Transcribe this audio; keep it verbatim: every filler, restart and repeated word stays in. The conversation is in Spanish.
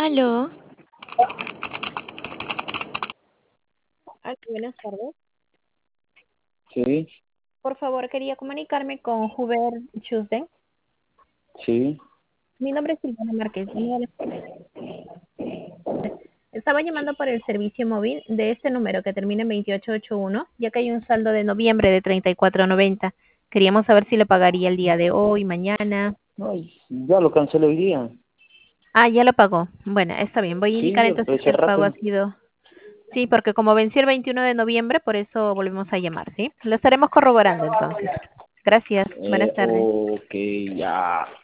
Aló, Hola, buenas tardes. Sí, Por favor, quería comunicarme con Hubert Tuesday. sí. Mi nombre es Silvana Márquez. llamo de la- Estaba llamando por el servicio móvil de este número que termina en veintiocho ochenta y uno, ya que hay un saldo de noviembre de treinta y cuatro noventa. Queríamos saber si lo pagaría el día de hoy, mañana. Ay, ya lo cancelé hoy día. Ah, ya lo pagó. Bueno, está bien. Voy a Sí, indicar ya lo entonces hice que el pago ha rápido. sido... Sí, porque como venció el veintiuno de noviembre, por eso volvemos a llamar, ¿sí? Lo estaremos corroborando entonces. Gracias. Buenas Eh, tardes. ok, ya.